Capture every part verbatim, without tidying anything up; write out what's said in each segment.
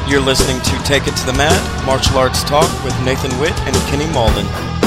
You're listening to Take It to the Mat, Martial Arts Talk with Nathan Witt and Kenny Malden.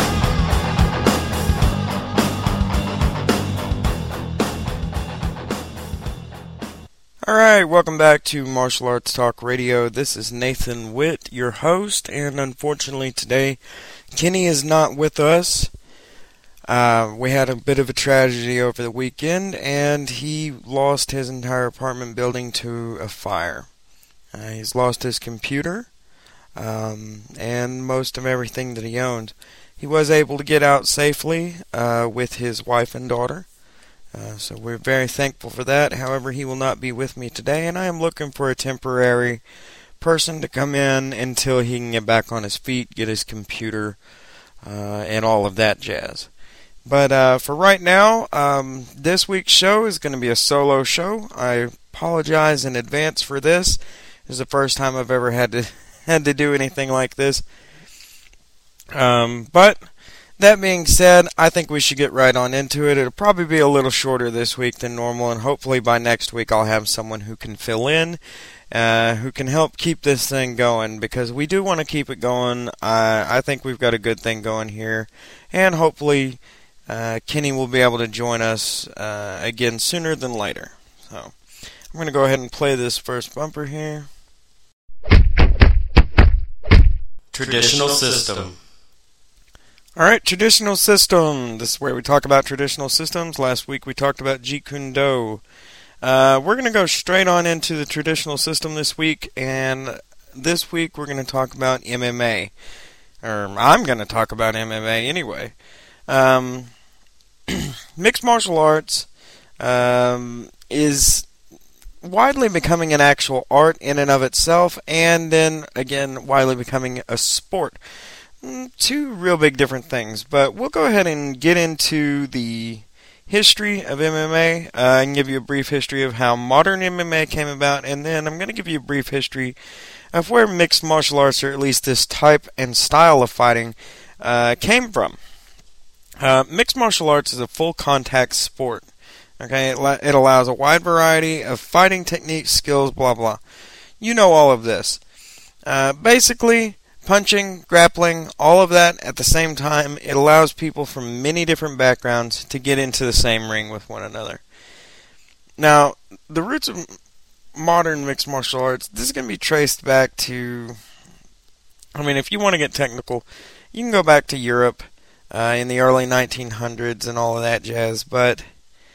Alright, welcome back to Martial Arts Talk Radio. This is Nathan Witt, your host, and unfortunately today, Kenny is not with us. Uh, we had a bit of a tragedy over the weekend, and he lost his entire apartment building to a fire. Uh, he's lost his computer, um, and most of everything that he owned. He was able to get out safely uh, with his wife and daughter, uh, so we're very thankful for that. However, he will not be with me today, and I am looking for a temporary person to come in until he can get back on his feet, get his computer, uh, and all of that jazz. But uh, for right now, um, this week's show is going to be a solo show. I apologize in advance for this. This is the first time I've ever had to had to do anything like this. Um, but that being said, I think we should get right on into it. It'll probably be a little shorter this week than normal, and hopefully by next week I'll have someone who can fill in, uh, who can help keep this thing going, because we do want to keep it going. Uh, I think we've got a good thing going here, and hopefully uh, Kenny will be able to join us uh, again sooner than later. So I'm going to go ahead and play this first bumper here. Traditional system. Alright, traditional system. This is where we talk about traditional systems. Last week we talked about Jeet Kune Do. Uh, we're going to go straight on into the traditional system this week, and this week we're going to talk about M M A. Or I'm going to talk about M M A anyway. Um, mixed martial arts um, is widely becoming an actual art in and of itself, and then again widely becoming a sport. Two real big different things, but we'll go ahead and get into the history of M M A. Uh, I can give you a brief history of how modern M M A came about, and then I'm going to give you a brief history of where mixed martial arts, or at least this type and style of fighting, uh, came from. Uh, mixed martial arts is a full contact sport. Okay, it, it allows a wide variety of fighting techniques, skills, blah, blah. You know all of this. Uh, basically, punching, grappling, all of that at the same time, it allows people from many different backgrounds to get into the same ring with one another. Now, the roots of modern mixed martial arts, this is going to be traced back to, I mean, if you want to get technical, you can go back to Europe uh, in the early nineteen hundreds and all of that jazz, but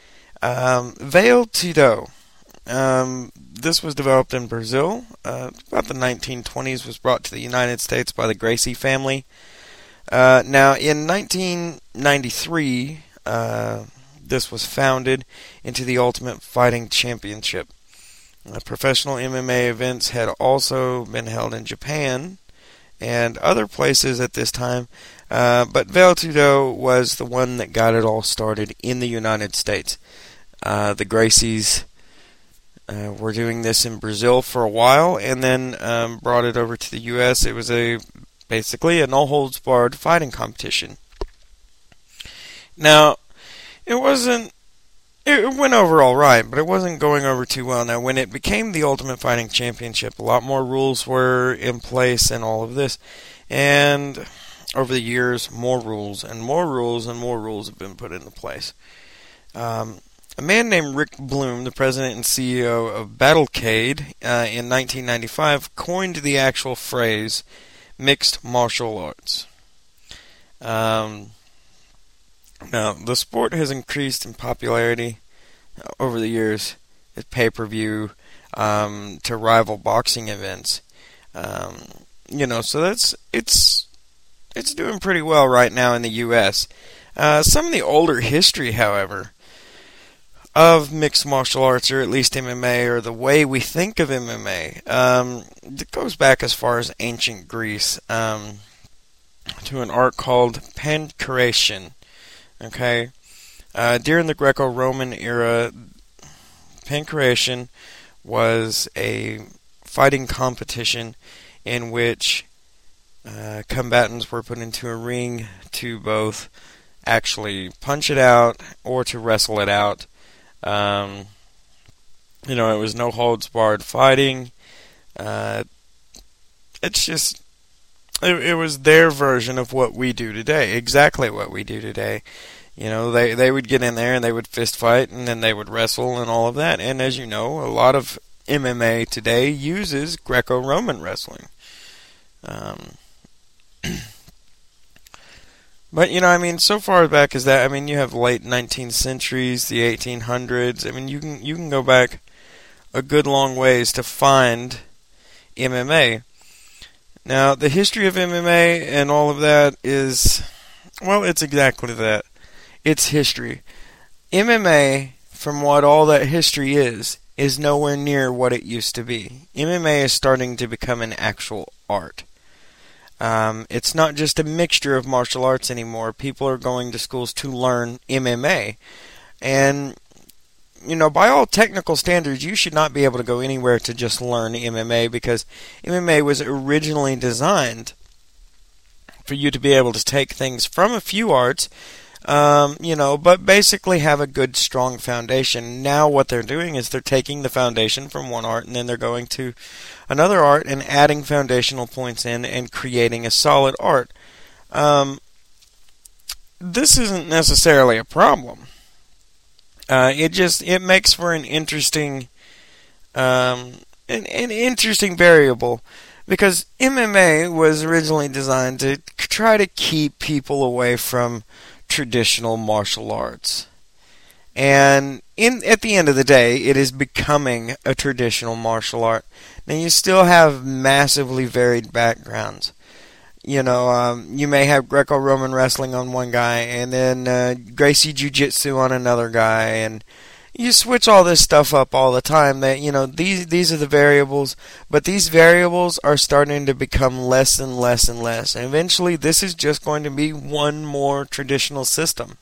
Um, Vale Tudo. Um, this was developed in Brazil. Uh, about the nineteen twenties, was brought to the United States by the Gracie family. Uh, now, in nineteen ninety-three, uh, this was founded into the Ultimate Fighting Championship. Uh, professional M M A events had also been held in Japan and other places at this time, uh, but Vale Tudo was the one that got it all started in the United States. Uh, the Gracies uh, were doing this in Brazil for a while, and then um, brought it over to the U S. It was a basically a no-holds-barred fighting competition. Now, it wasn't. It went over all right, but it wasn't going over too well. Now, when it became the Ultimate Fighting Championship, a lot more rules were in place and all of this, and over the years, more rules and more rules and more rules have been put into place. Um, A man named Rick Bloom, the president and C E O of Battlecade, uh, in nineteen ninety-five, coined the actual phrase mixed martial arts. Um, now, the sport has increased in popularity over the years at pay-per-view um, to rival boxing events. Um, you know, so that's it's it's doing pretty well right now in the U S. Uh, some of the older history, however, of mixed martial arts, or at least M M A, or the way we think of M M A, um, it goes back as far as ancient Greece, um, to an art called pankration. Okay, uh, during the Greco-Roman era, pankration was a fighting competition in which uh, combatants were put into a ring to both actually punch it out or to wrestle it out. Um, you know, it was no holds barred fighting. Uh, it's just, it, it was their version of what we do today, exactly what we do today. You know, they, they would get in there and they would fist fight and then they would wrestle and all of that. And as you know, a lot of M M A today uses Greco-Roman wrestling. Um, but, you know, I mean, so far back as that, I mean, you have late nineteenth centuries, the eighteen hundreds. I mean, you can you can go back a good long ways to find M M A. Now, the history of M M A and all of that is, well, it's exactly that. It's history. M M A, from what all that history is, is nowhere near what it used to be. M M A is starting to become an actual art. Um, it's not just a mixture of martial arts anymore. People are going to schools to learn M M A. And, you know, by all technical standards, you should not be able to go anywhere to just learn M M A, because M M A was originally designed for you to be able to take things from a few arts, Um, you know, but basically have a good, strong foundation. Now what they're doing is they're taking the foundation from one art and then they're going to another art and adding foundational points in and creating a solid art. Um, this isn't necessarily a problem. Uh, it just, it makes for an interesting, um, an, an interesting variable, because M M A was originally designed to try to keep people away from traditional martial arts. And in at the end of the day, it is becoming a traditional martial art. Now, you still have massively varied backgrounds. You know, um, you may have Greco-Roman wrestling on one guy, and then uh, Gracie Jiu-Jitsu on another guy, and you switch all this stuff up all the time. That, you know, these these are the variables, but these variables are starting to become less and less and less. And eventually, this is just going to be one more traditional system.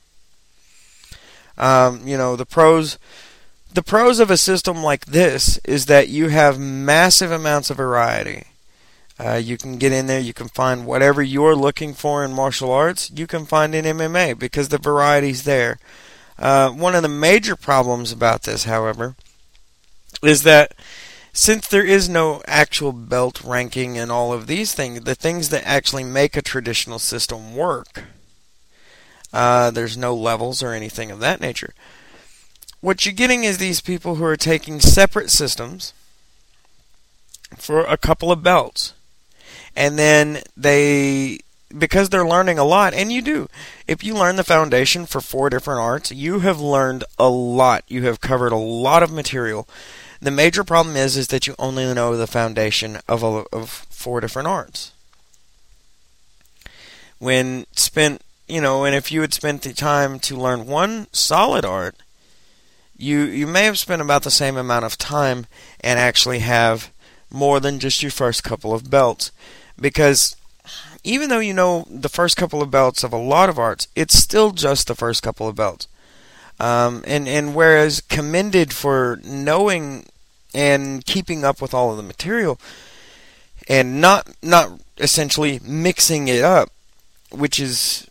Um, you know, the pros, the pros of a system like this is that you have massive amounts of variety. Uh, you can get in there, you can find whatever you're looking for in martial arts, you can find in M M A, because the variety's there. Uh, one of the major problems about this, however, is that since there is no actual belt ranking and all of these things, the things that actually make a traditional system work, uh, there's no levels or anything of that nature. What you're getting is these people who are taking separate systems for a couple of belts, and then they, because they're learning a lot, and you do. If you learn the foundation for four different arts, you have learned a lot. You have covered a lot of material. The major problem is is that you only know the foundation of a, of four different arts. When spent, you know, and if you had spent the time to learn one solid art, you you may have spent about the same amount of time and actually have more than just your first couple of belts. Because even though you know the first couple of belts of a lot of arts, it's still just the first couple of belts. Um, and, and whereas commended for knowing and keeping up with all of the material and not not essentially mixing it up, which is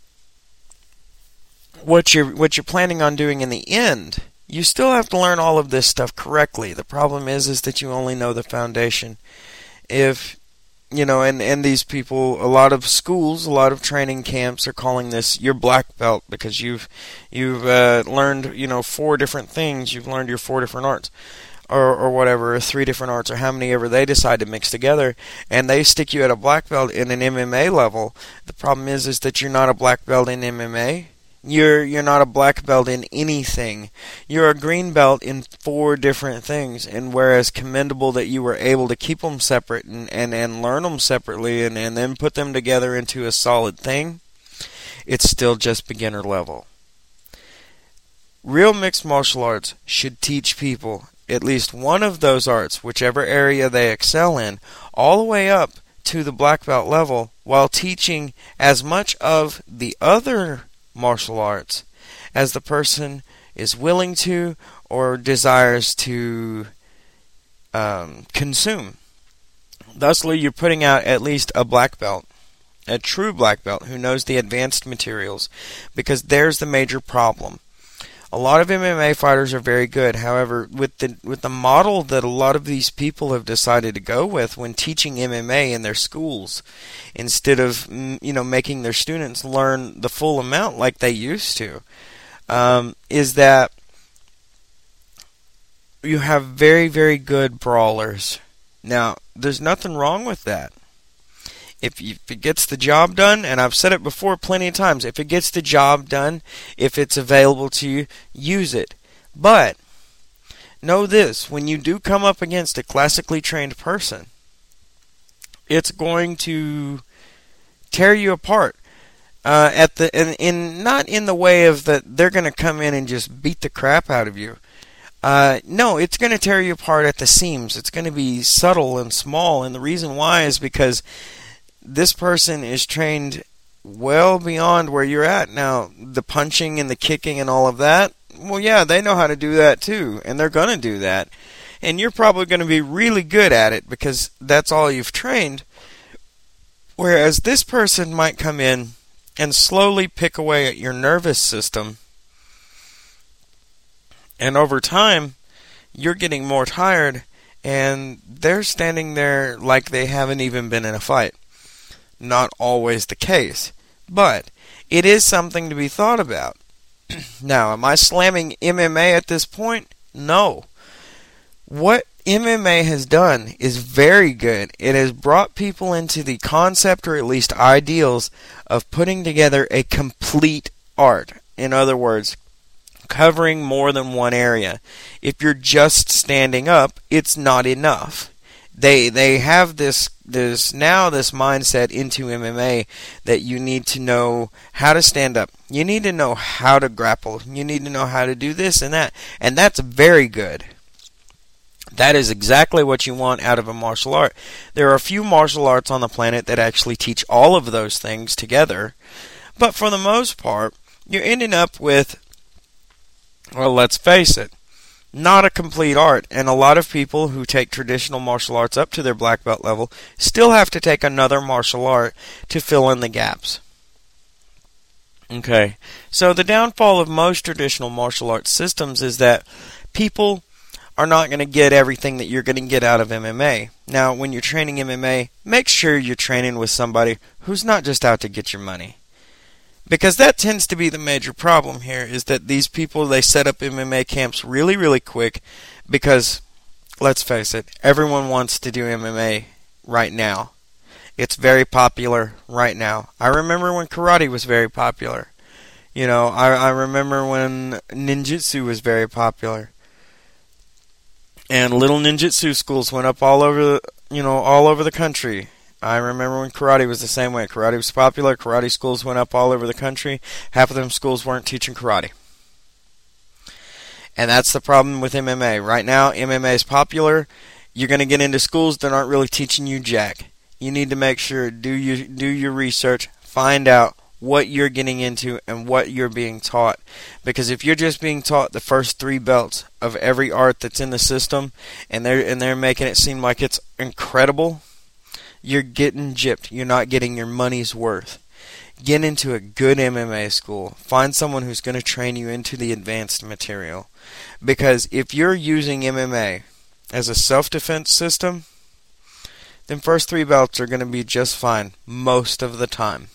what you're what you're planning on doing in the end, you still have to learn all of this stuff correctly. The problem is is that you only know the foundation. If You know, and, and these people, a lot of schools, a lot of training camps are calling this your black belt, because you've you've uh, learned, you know, four different things. You've learned your four different arts, or or whatever, or three different arts, or how many ever they decide to mix together, and they stick you at a black belt in an M M A level. The problem is is that you're not a black belt in M M A. You're you're not a black belt in anything. You're a green belt in four different things. And whereas commendable that you were able to keep them separate and, and, and learn them separately and, and then put them together into a solid thing, it's still just beginner level. Real mixed martial arts should teach people at least one of those arts, whichever area they excel in, all the way up to the black belt level, while teaching as much of the other martial arts as the person is willing to or desires to um, consume. Thusly, you're putting out at least a black belt, a true black belt who knows the advanced materials, because there's the major problem. A lot of M M A fighters are very good. However, with the with the model that a lot of these people have decided to go with when teaching M M A in their schools, instead of you know making their students learn the full amount like they used to, um, is that you have very, very good brawlers. Now, there's nothing wrong with that. If, you, if it gets the job done, and I've said it before plenty of times, if it gets the job done, if it's available to you, use it. But know this, when you do come up against a classically trained person, it's going to tear you apart. Uh, at the in, in not in the way of that they're going to come in and just beat the crap out of you. Uh, no, it's going to tear you apart at the seams. It's going to be subtle and small, and the reason why is because this person is trained well beyond where you're at. Now, the punching and the kicking and all of that, well, yeah, they know how to do that too, and they're going to do that. And you're probably going to be really good at it because that's all you've trained. Whereas this person might come in and slowly pick away at your nervous system. And over time, you're getting more tired, and they're standing there like they haven't even been in a fight. Not always the case, but it is something to be thought about. Now, am I slamming M M A at this point? No. What M M A has done is very good. It has brought people into the concept, or at least ideals, of putting together a complete art. In other words, covering more than one area. If you're just standing up, it's not enough. They they have this this now this mindset into M M A that you need to know how to stand up. You need to know how to grapple. You need to know how to do this and that. And that's very good. That is exactly what you want out of a martial art. There are a few martial arts on the planet that actually teach all of those things together. But for the most part, you're ending up with, well, let's face it, not a complete art, and a lot of people who take traditional martial arts up to their black belt level still have to take another martial art to fill in the gaps. Okay, so the downfall of most traditional martial arts systems is that people are not going to get everything that you're going to get out of M M A. Now, when you're training M M A, make sure you're training with somebody who's not just out to get your money. Because that tends to be the major problem here, is that these people, they set up M M A camps really, really quick because, let's face it, everyone wants to do M M A right now. It's very popular right now. I remember when karate was very popular. You know, I, I remember when ninjutsu was very popular. And little ninjutsu schools went up all over the, you know, all over the country. I remember when karate was the same way. Karate was popular. Karate schools went up all over the country. Half of them schools weren't teaching karate. And that's the problem with M M A. Right now, M M A is popular. You're going to get into schools that aren't really teaching you jack. You need to make sure, do you do your research, find out what you're getting into and what you're being taught. Because if you're just being taught the first three belts of every art that's in the system, and they're and they're making it seem like it's incredible, you're getting gypped. You're not getting your money's worth. Get into a good M M A school. Find someone who's going to train you into the advanced material. Because if you're using M M A as a self-defense system, then first three belts are going to be just fine most of the time.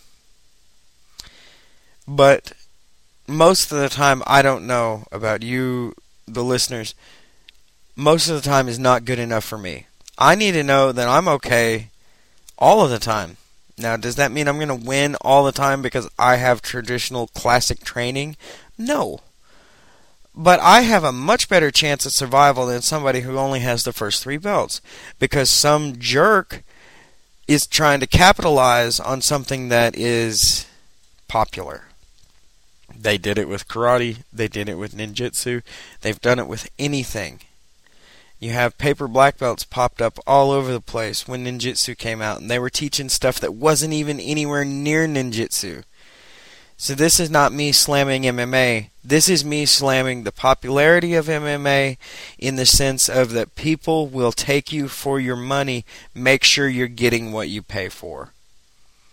But most of the time, I don't know about you, the listeners, most of the time is not good enough for me. I need to know that I'm okay all of the time. Now, does that mean I'm going to win all the time because I have traditional classic training? No. But I have a much better chance at survival than somebody who only has the first three belts. Because some jerk is trying to capitalize on something that is popular. They did it with karate. They did it with ninjutsu. They've done it with anything. You have paper black belts popped up all over the place when ninjutsu came out, and they were teaching stuff that wasn't even anywhere near ninjutsu. So this is not me slamming M M A. This is me slamming the popularity of M M A in the sense of that people will take you for your money. Make sure you're getting what you pay for.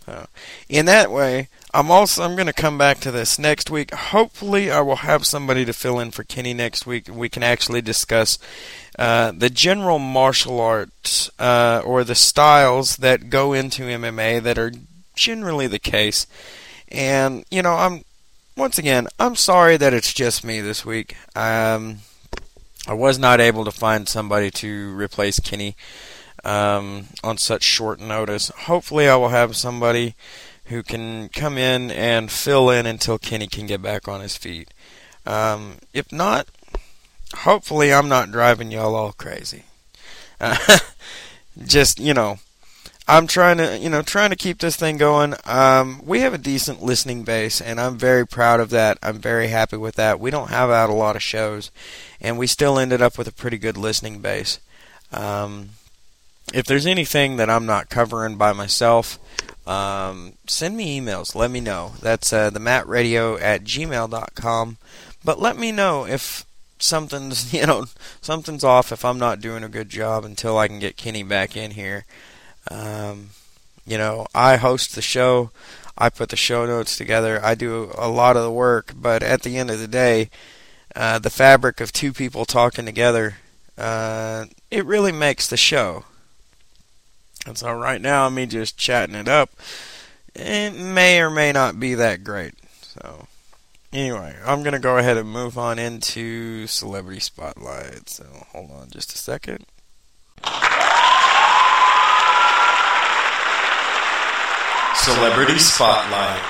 Uh, in that way, I'm also I'm going to come back to this next week. Hopefully, I will have somebody to fill in for Kenny next week. We can actually discuss uh, the general martial arts uh, or the styles that go into M M A that are generally the case. And you know, I'm once again I'm sorry that it's just me this week. Um, I was not able to find somebody to replace Kenny um, on such short notice. Hopefully, I will have somebody who can come in and fill in until Kenny can get back on his feet. Um, if not, hopefully I'm not driving y'all all crazy. Uh, just, you know, I'm trying to, you know, trying to keep this thing going. Um, we have a decent listening base, and I'm very proud of that. I'm very happy with that. We don't have out a lot of shows, and we still ended up with a pretty good listening base. Um, if there's anything that I'm not covering by myself, Um, send me emails. Let me know. That's uh, the matt radio at gmail dot com. But let me know if something's, you know, something's off, if I'm not doing a good job until I can get Kenny back in here. Um, you know, I host the show. I put the show notes together. I do a lot of the work. But at the end of the day, uh, the fabric of two people talking together, uh, it really makes the show. And so right now, me just chatting it up, it may or may not be that great. So anyway, I'm going to go ahead and move on into Celebrity Spotlight. So hold on just a second. Celebrity Spotlight.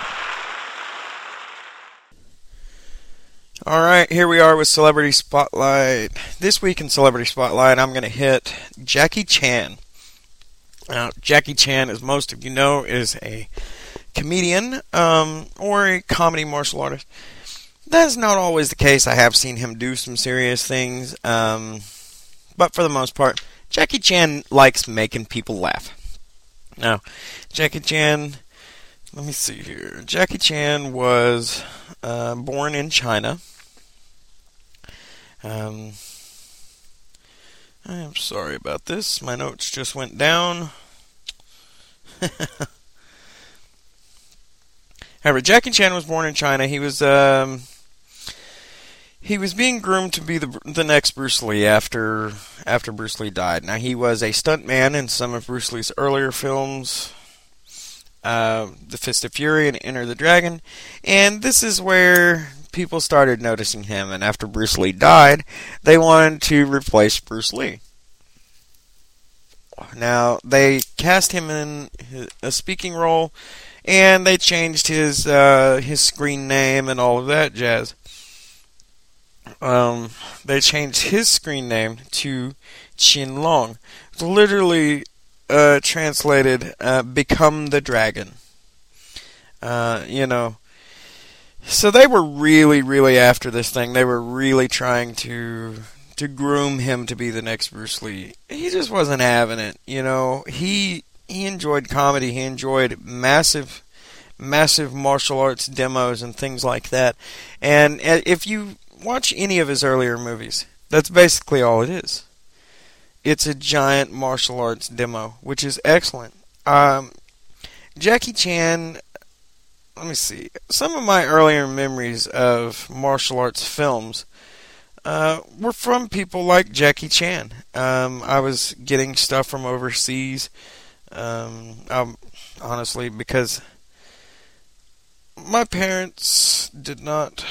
Alright, here we are with Celebrity Spotlight. This week in Celebrity Spotlight, I'm going to hit Jackie Chan. Now, Jackie Chan, as most of you know, is a comedian um, or a comedy martial artist. That's not always the case. I have seen him do some serious things. Um, but for the most part, Jackie Chan likes making people laugh. Now, Jackie Chan, let me see here. Jackie Chan was uh, born in China. Um... I'm sorry about this. My notes just went down. However, Jackie Chan was born in China. He was um, he was being groomed to be the the next Bruce Lee after after Bruce Lee died. Now, he was a stuntman in some of Bruce Lee's earlier films, uh, The Fist of Fury and Enter the Dragon, and this is where people started noticing him, and after Bruce Lee died, they wanted to replace Bruce Lee. Now, they cast him in a speaking role, and they changed his uh, his screen name and all of that jazz. Um, they changed his screen name to Qin Long. It's literally uh, translated, uh, Become the Dragon. Uh, you know, So they were really, really after this thing. They were really trying to to groom him to be the next Bruce Lee. He just wasn't having it, you know. He he enjoyed comedy. He enjoyed massive, massive martial arts demos and things like that. And if you watch any of his earlier movies, that's basically all it is. It's a giant martial arts demo, which is excellent. Um, Jackie Chan... Let me see. Some of my earlier memories of martial arts films uh, were from people like Jackie Chan. Um, I was getting stuff from overseas, um, um, honestly, because my parents did not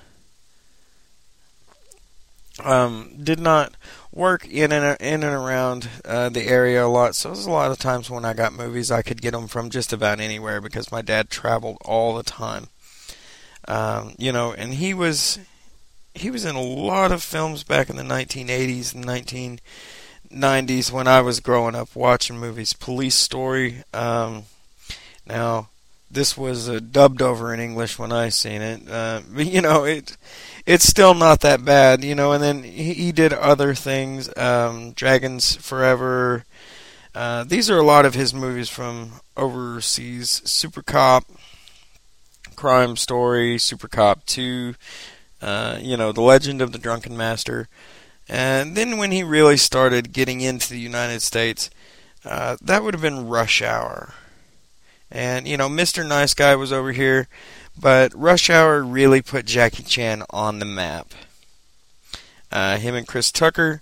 um, did not work in and in and around uh, the area a lot, so there's a lot of times when I got movies I could get them from just about anywhere because my dad traveled all the time. Um, you know, and he was he was in a lot of films back in the nineteen eighties and nineteen nineties when I was growing up watching movies. Police Story. Um, now, this was uh, dubbed over in English when I seen it. Uh, but, you know, it it's still not that bad, you know. And then he, he did other things, um, Dragons Forever. Uh, these are a lot of his movies from overseas. Super Cop, Crime Story, Super Cop two, uh, you know, The Legend of the Drunken Master. And then when he really started getting into the United States, uh, that would have been Rush Hour. And, you know, Mister Nice Guy was over here, but Rush Hour really put Jackie Chan on the map. Uh, him and Chris Tucker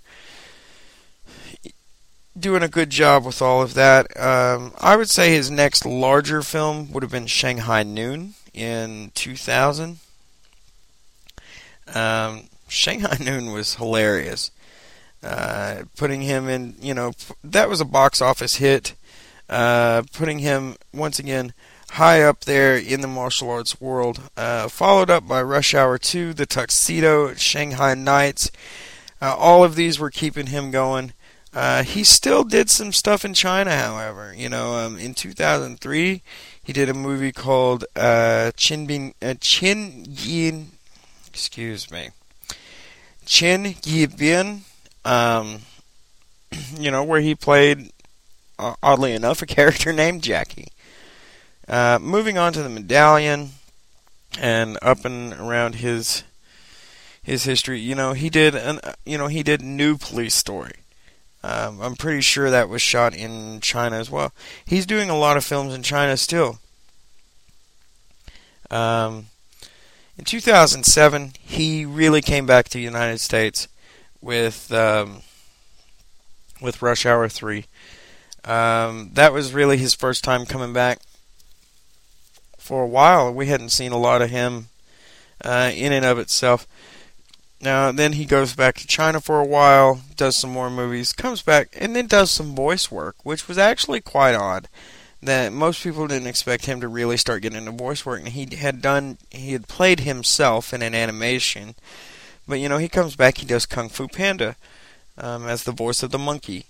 doing a good job with all of that. Um, I would say his next larger film would have been Shanghai Noon in two thousand. Um, Shanghai Noon was hilarious. Uh, putting him in, you know, that was a box office hit. Uh, putting him, once again, high up there in the martial arts world. Uh, followed up by Rush Hour two, The Tuxedo, Shanghai Nights. Uh, all of these were keeping him going. Uh, he still did some stuff in China, however. You know, um, in two thousand three, he did a movie called uh, Qin Bin, uh, Qin Yin, excuse me, Qin Yi Bin, um, you know, where he played, uh, oddly enough, a character named Jackie. Uh, moving on to The Medallion, and up and around his his history, you know, he did an, you know, he did New Police Story. Um, I'm pretty sure that was shot in China as well. He's doing a lot of films in China still. Um, in two thousand seven, he really came back to the United States with um, with Rush Hour three. Um, that was really his first time coming back. For a while, we hadn't seen a lot of him uh, in and of itself. Now, then he goes back to China for a while, does some more movies, comes back, and then does some voice work, which was actually quite odd. That most people didn't expect him to really start getting into voice work. And he had done, he had played himself in an animation, but you know, he comes back, he does Kung Fu Panda um, as the voice of the monkey,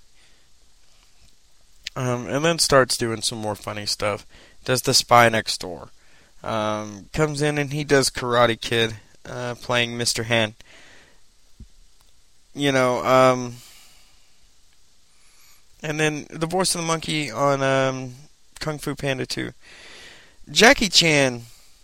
um, and then starts doing some more funny stuff. Does The Spy Next Door, um, comes in and he does Karate Kid, uh, playing Mister Han. You know, um, and then the voice of the monkey on um, Kung Fu Panda two. Jackie Chan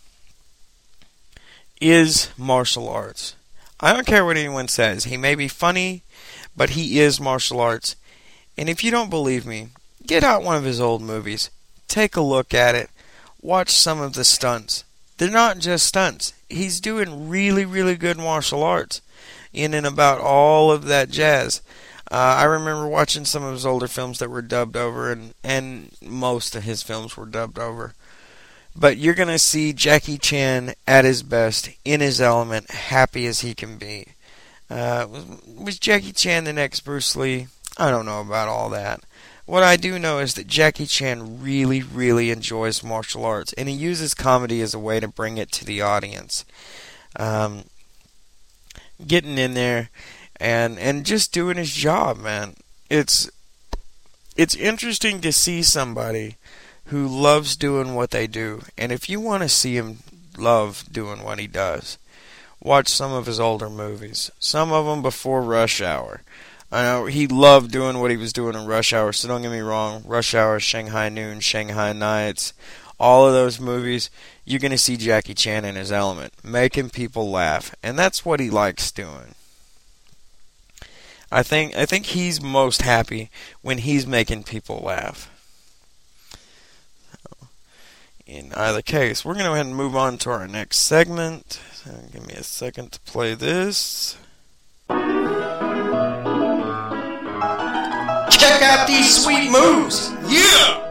is martial arts. I don't care what anyone says. He may be funny, but he is martial arts. And if you don't believe me, get out one of his old movies. Take a look at it. Watch some of the stunts. They're not just stunts. He's doing really, really good martial arts in and about all of that jazz. Uh, I remember watching some of his older films that were dubbed over, and, and most of his films were dubbed over. But you're going to see Jackie Chan at his best, in his element, happy as he can be. Uh, was, was Jackie Chan the next Bruce Lee? I don't know about all that. What I do know is that Jackie Chan really, really enjoys martial arts, and he uses comedy as a way to bring it to the audience. Um... Getting in there and and just doing his job, man. It's it's interesting to see somebody who loves doing what they do. And if you want to see him love doing what he does, watch some of his older movies. Some of them before Rush Hour. I know he loved doing what he was doing in Rush Hour, so don't get me wrong. Rush Hour, Shanghai Noon, Shanghai Nights, all of those movies, you're going to see Jackie Chan in his element, making people laugh, and that's what he likes doing. I think I think he's most happy when he's making people laugh. So, in either case, we're going to go ahead and move on to our next segment. So give me a second to play this. Check out these sweet moves! Yeah!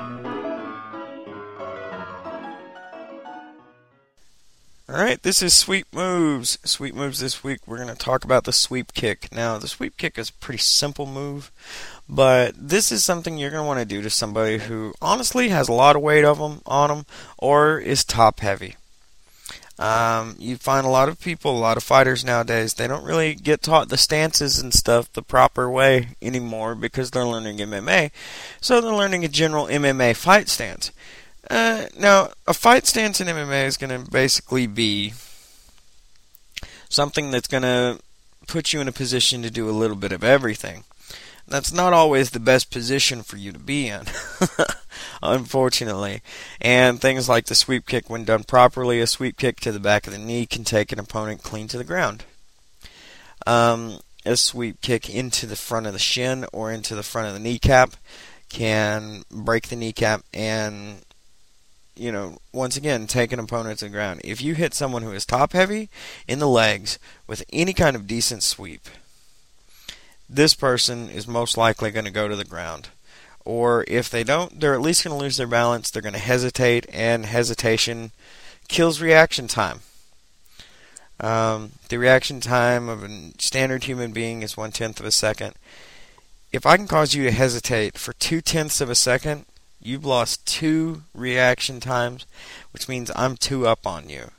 Alright, this is Sweep Moves. Sweep Moves this week, we're going to talk about the sweep kick. Now, the sweep kick is a pretty simple move, but this is something you're going to want to do to somebody who honestly has a lot of weight of them, on them or is top heavy. Um, you find a lot of people, a lot of fighters nowadays, they don't really get taught the stances and stuff the proper way anymore because they're learning M M A. So they're learning a general M M A fight stance. Uh, now, a fight stance in M M A is going to basically be something that's going to put you in a position to do a little bit of everything. That's not always the best position for you to be in, unfortunately. And things like the sweep kick, when done properly, a sweep kick to the back of the knee can take an opponent clean to the ground. Um, a sweep kick into the front of the shin or into the front of the kneecap can break the kneecap and you know, once again, take an opponent to the ground. If you hit someone who is top heavy in the legs with any kind of decent sweep, this person is most likely going to go to the ground. Or if they don't, they're at least going to lose their balance. They're going to hesitate, and hesitation kills reaction time. Um, the reaction time of a standard human being is one-tenth of a second. If I can cause you to hesitate for two-tenths of a second, you've lost two reaction times, which means I'm two up on you.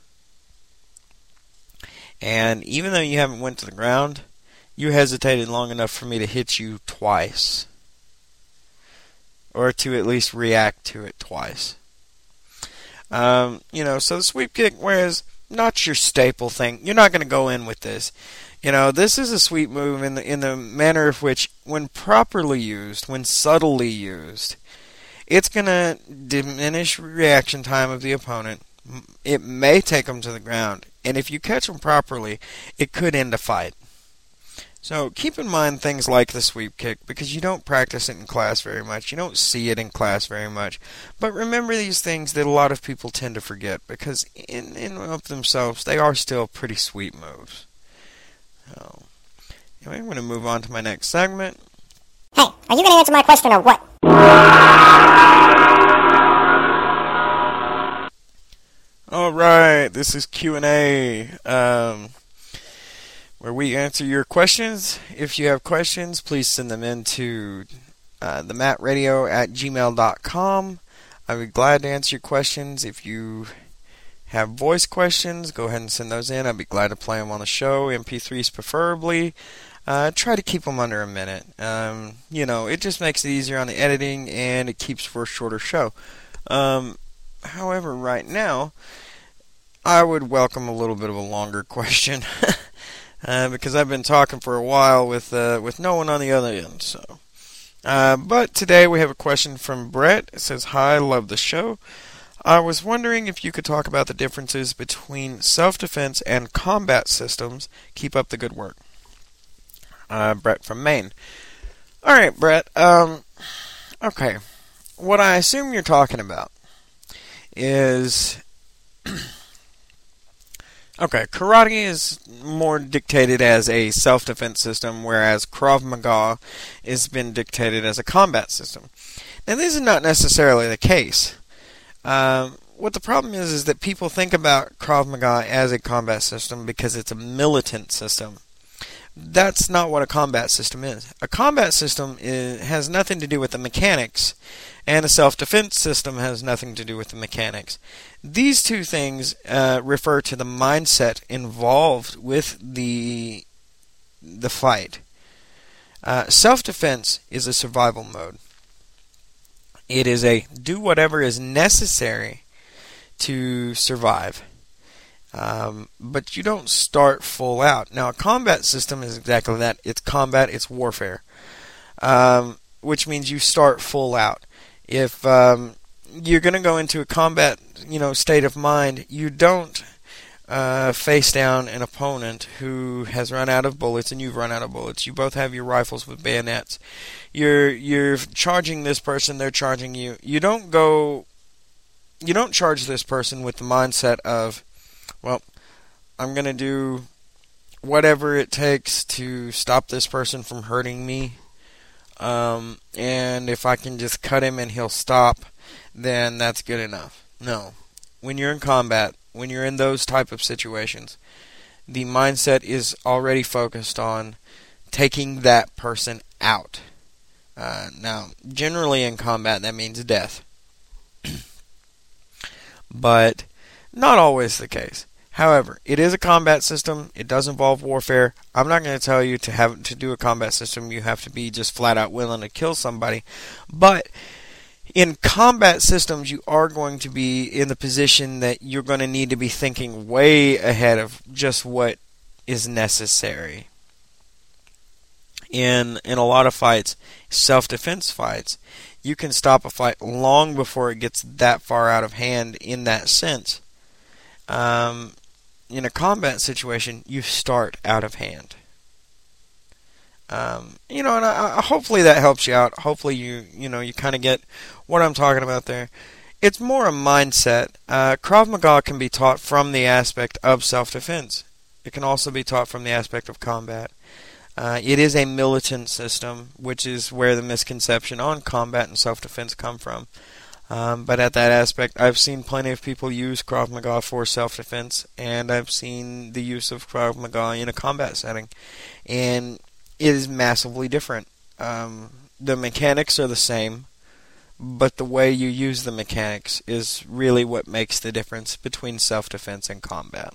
And even though you haven't went to the ground, you hesitated long enough for me to hit you twice. Or to at least react to it twice. Um, you know, so the sweep kick, whereas not your staple thing, you're not going to go in with this. You know, this is a sweep move in the in the manner of which, when properly used, when subtly used, it's going to diminish reaction time of the opponent. It may take them to the ground, and if you catch them properly, it could end a fight. So keep in mind things like the sweep kick, because you don't practice it in class very much. You don't see it in class very much. But remember these things that a lot of people tend to forget, because in and of themselves, they are still pretty sweet moves. So, anyway, I'm going to move on to my next segment. Hey, are you going to answer my question or what? All right, this is Q and A. Um... where we answer your questions. If you have questions, please send them in to uh, the matt radio at gmail dot com. I'd be glad to answer your questions. If you have voice questions, go ahead and send those in. I'd be glad to play them on the show, M P threes preferably. Uh, try to keep them under a minute. Um, you know, it just makes it easier on the editing, and it keeps for a shorter show. Um, however, right now, I would welcome a little bit of a longer question. Uh, because I've been talking for a while with uh, with no one on the other end. So, uh, but today we have a question from Brett. It says, "Hi, love the show. I was wondering if you could talk about the differences between self-defense and combat systems. Keep up the good work." Uh, Brett from Maine. All right, Brett. Um, okay, what I assume you're talking about is. Okay, karate is more dictated as a self-defense system, whereas Krav Maga has been dictated as a combat system. Now, this is not necessarily the case. Um, what the problem is is that people think about Krav Maga as a combat system because it's a militant system. That's not what a combat system is. A combat system is, has nothing to do with the mechanics, and a self-defense system has nothing to do with the mechanics. These two things uh, refer to the mindset involved with the the fight. Uh, self-defense is a survival mode. It is a do whatever is necessary to survive. Um, but you don't start full out. Now, a combat system is exactly that. It's combat, it's warfare. Um, which means you start full out. If um, you're going to go into a combat, you know, state of mind, you don't uh, face down an opponent who has run out of bullets and you've run out of bullets. You both have your rifles with bayonets. You're you're charging this person, they're charging you. You don't go. You don't charge this person with the mindset of, well, I'm going to do whatever it takes to stop this person from hurting me. Um, and if I can just cut him and he'll stop, then that's good enough. No. When you're in combat, when you're in those type of situations, the mindset is already focused on taking that person out. Uh, now, generally in combat, that means death. But not always the case. However, it is a combat system. It does involve warfare. I'm not going to tell you to have to do a combat system. You have to be just flat out willing to kill somebody. But in combat systems, you are going to be in the position that you're going to need to be thinking way ahead of just what is necessary. In in a lot of fights, self-defense fights, you can stop a fight long before it gets that far out of hand in that sense. Um, in a combat situation, you start out of hand. Um, you know, and I, I, hopefully that helps you out. Hopefully you, you know, you kind of get what I'm talking about there. it's more a mindset. Uh, Krav Maga can be taught from the aspect of self-defense. It can also be taught from the aspect of combat. Uh, it is a militant system, which is where the misconception on combat and self-defense come from. Um, but at that aspect, I've seen plenty of people use Krav Maga for self-defense, and I've seen the use of Krav Maga in a combat setting, and it is massively different. Um, the mechanics are the same, but the way you use the mechanics is really what makes the difference between self-defense and combat.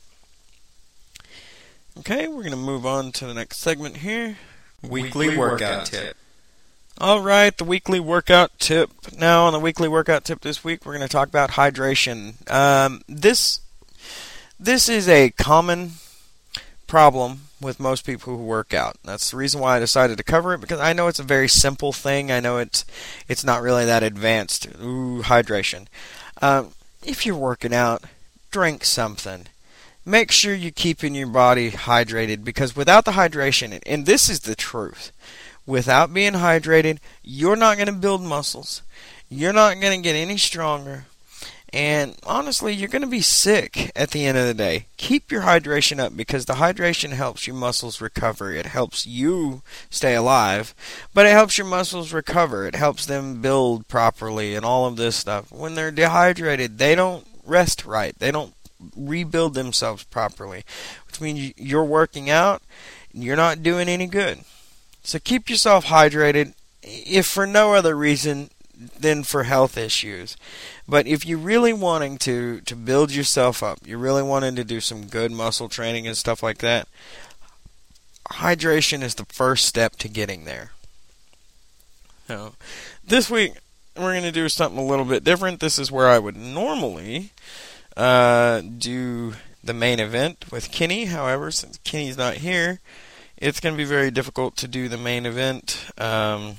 Okay, we're going to move on to the next segment here. Weekly, weekly workout, workout tip. Alright, the weekly workout tip. Now, on the weekly workout tip this week, we're going to talk about hydration. Um, this, this is a common problem with most people who work out. That's the reason why I decided to cover it, because I know it's a very simple thing. I know it's it's not really that advanced. Ooh, hydration. Um, if you're working out, drink something. Make sure you're keeping your body hydrated, because without the hydration, and this is the truth, without being hydrated, you're not going to build muscles. You're not going to get any stronger. And honestly, you're going to be sick at the end of the day. Keep your hydration up, because the hydration helps your muscles recover. It helps you stay alive, but it helps your muscles recover. It helps them build properly and all of this stuff. When they're dehydrated, they don't rest right. They don't rebuild themselves properly, which means you're working out and you're not doing any good. So keep yourself hydrated, if for no other reason than for health issues. But if you're really wanting to, to build yourself up, you're really wanting to do some good muscle training and stuff like that, hydration is the first step to getting there. So, this week, we're going to do something a little bit different. This is where I would normally uh, do the main event with Kenny. However, since Kenny's not here, it's going to be very difficult to do the main event um,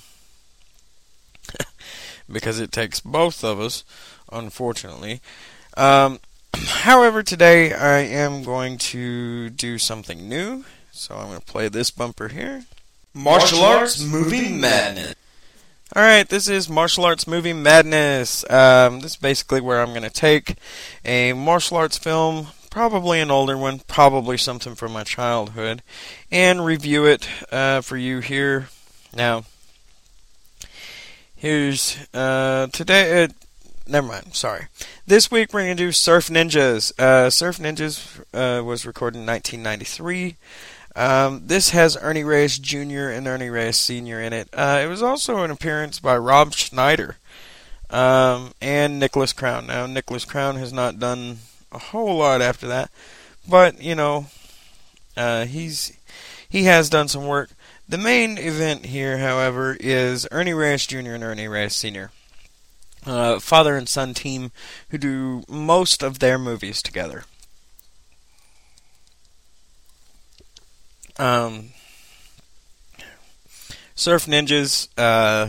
because it takes both of us, unfortunately. Um, however, today I am going to do something new, so I'm going to play this bumper here. Martial Arts Movie Madness. Alright, this is Martial Arts Movie Madness. Um, this is basically where I'm going to take a martial arts film, probably an older one, probably something from my childhood, and review it uh, for you here. Now, here's uh, today. Uh, never mind. Sorry. This week we're going to do Surf Ninjas. Uh, Surf Ninjas uh, was recorded in nineteen ninety-three. Um, this has Ernie Reyes Junior and Ernie Reyes Senior in it. Uh, it was also an appearance by Rob Schneider um, and Nicholas Crown. Now, Nicholas Crown has not done a whole lot after that, but you know, uh, he's he has done some work. The main event here, however, is Ernie Reyes Junior and Ernie Reyes Senior, uh, father and son team who do most of their movies together. Um, Surf Ninjas uh,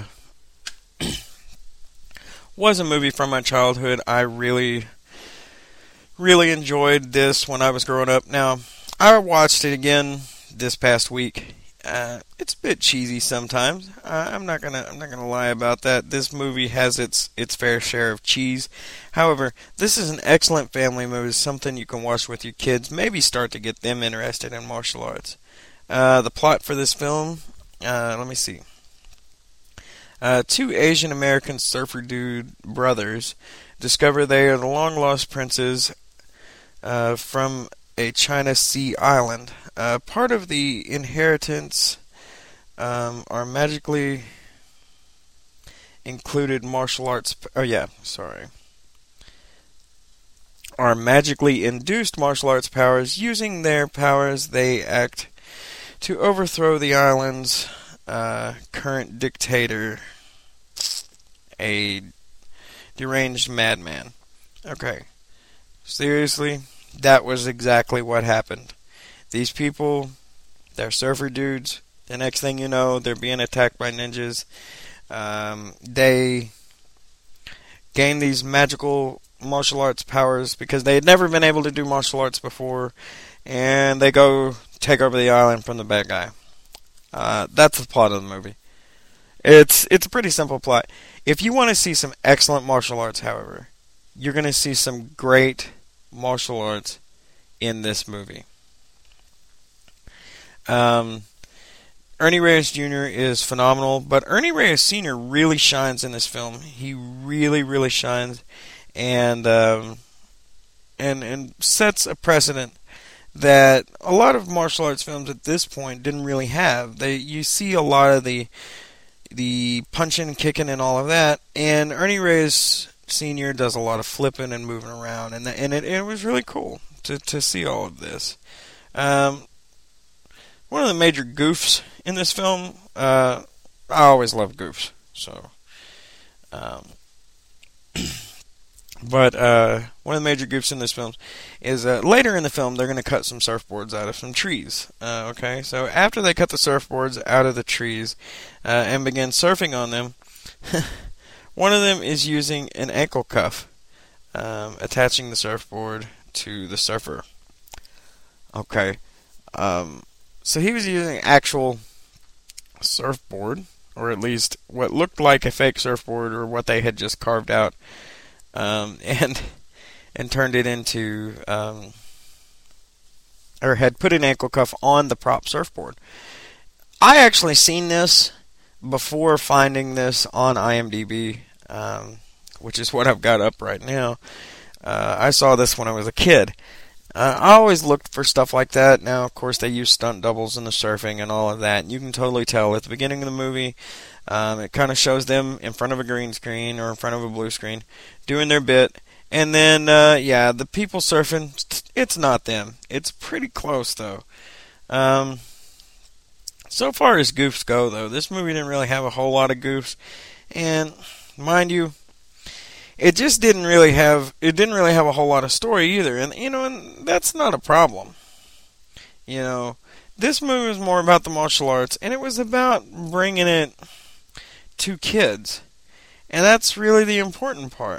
was a movie from my childhood. I really Really enjoyed this when I was growing up. Now, I watched it again this past week. Uh, it's a bit cheesy sometimes. Uh, I'm not gonna I'm not gonna lie about that. This movie has its its fair share of cheese. However, this is an excellent family movie. Something you can watch with your kids. Maybe start to get them interested in martial arts. Uh, the plot for this film. Uh, let me see. Uh, two Asian American surfer dude brothers discover they are the long lost princes Uh, from a China Sea island. Uh, part of the inheritance um, are magically included martial arts. Oh yeah, sorry. Are magically induced martial arts powers. Using their powers, they act to overthrow the island's uh, current dictator, a deranged madman. Okay. Seriously, that was exactly what happened. These people, they're surfer dudes. The next thing you know, they're being attacked by ninjas. Um, they gain these magical martial arts powers because they had never been able to do martial arts before, and they go take over the island from the bad guy. Uh, that's the plot of the movie. It's it's a pretty simple plot. If you want to see some excellent martial arts, however, you're going to see some great martial arts in this movie. Um, Ernie Reyes Junior is phenomenal, but Ernie Reyes Senior really shines in this film. He really, really shines, and um, and and sets a precedent that a lot of martial arts films at this point didn't really have. They you see a lot of the the punching, kicking, and all of that, and Ernie Reyes Senior does a lot of flipping and moving around, and the, and it, it was really cool to to see all of this. Um, one of the major goofs in this film, uh, I always love goofs, so. Um, But uh, one of the major goofs in this film is uh, later in the film they're going to cut some surfboards out of some trees. Uh, okay, so after they cut the surfboards out of the trees uh, and begin surfing on them, one of them is using an ankle cuff, um, attaching the surfboard to the surfer. Okay, um, so he was using actual surfboard, or at least what looked like a fake surfboard, or what they had just carved out. Um, and and turned it into, um, or had put an ankle cuff on the prop surfboard. I actually seen this before finding this on IMDb, um, which is what I've got up right now. Uh, I saw this when I was a kid. Uh, I always looked for stuff like that. Now, of course, they use stunt doubles in the surfing and all of that. And you can totally tell at the beginning of the movie. Um, it kind of shows them in front of a green screen or in front of a blue screen doing their bit. And then, uh, yeah, the people surfing, it's not them. It's pretty close, though. Um, so far as goofs go, though, this movie didn't really have a whole lot of goofs. And, mind you, it just didn't really have, it didn't really have a whole lot of story either. And, you know, and that's not a problem. You know, this movie was more about the martial arts, and it was about bringing it to kids, and that's really the important part.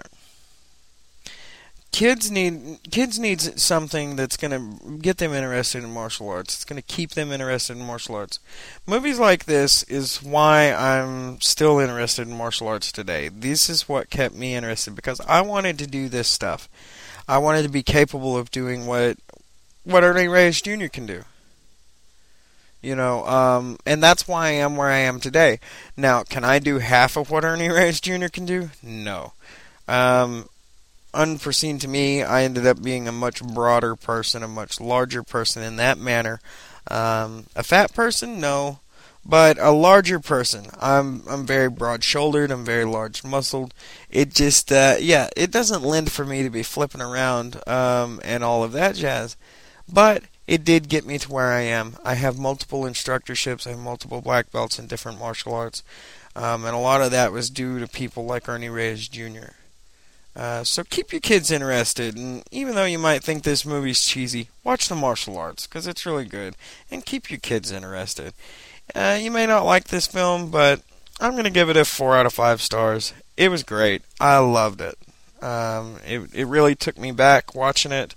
Kids need kids need something that's going to get them interested in martial arts. It's going to keep them interested in martial arts. Movies like this is why I'm still interested in martial arts today. This is what kept me interested, because I wanted to do this stuff. I wanted to be capable of doing what what Ernie Reyes Junior can do. You know, um, and that's why I am where I am today. Now, can I do half of what Ernie Reyes Junior can do? No. Um, unforeseen to me, I ended up being a much broader person, a much larger person in that manner. Um, a fat person? No. But a larger person. I'm I'm very broad-shouldered. I'm very large-muscled. It just, uh, yeah, it doesn't lend for me to be flipping around um, and all of that jazz. But it did get me to where I am. I have multiple instructorships. I have multiple black belts in different martial arts. Um, and a lot of that was due to people like Ernie Reyes Junior Uh, so keep your kids interested. And even though you might think this movie's cheesy, watch the martial arts, because it's really good. And keep your kids interested. Uh, you may not like this film, but I'm going to give it a four out of five stars. It was great. I loved it. Um, it, it really took me back watching it.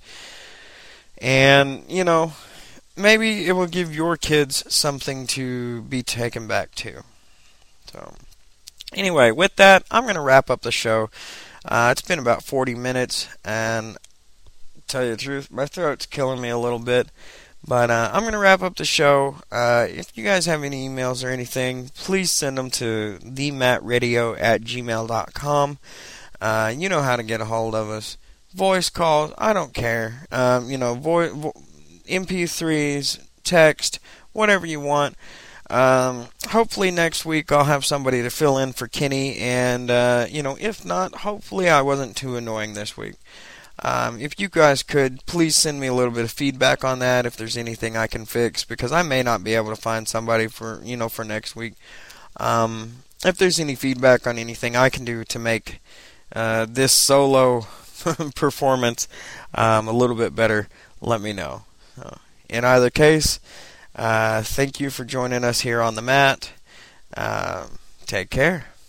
And, you know, maybe it will give your kids something to be taken back to. So, anyway, with that, I'm going to wrap up the show. Uh, it's been about forty minutes, and to tell you the truth, my throat's killing me a little bit. But uh, I'm going to wrap up the show. Uh, if you guys have any emails or anything, please send them to the matt radio at gmail dot com. Uh, you know how to get a hold of us. Voice calls, I don't care. Um, you know, vo- vo- M P threes, text, whatever you want. Um, hopefully next week I'll have somebody to fill in for Kenny, and, uh, you know, if not, hopefully I wasn't too annoying this week. Um, if you guys could, please send me a little bit of feedback on that, if there's anything I can fix, because I may not be able to find somebody for, you know, for next week. Um, if there's any feedback on anything I can do to make uh, this solo performance um, a little bit better, let me know. Uh, in either case, uh, thank you for joining us here on the mat. Uh, take care.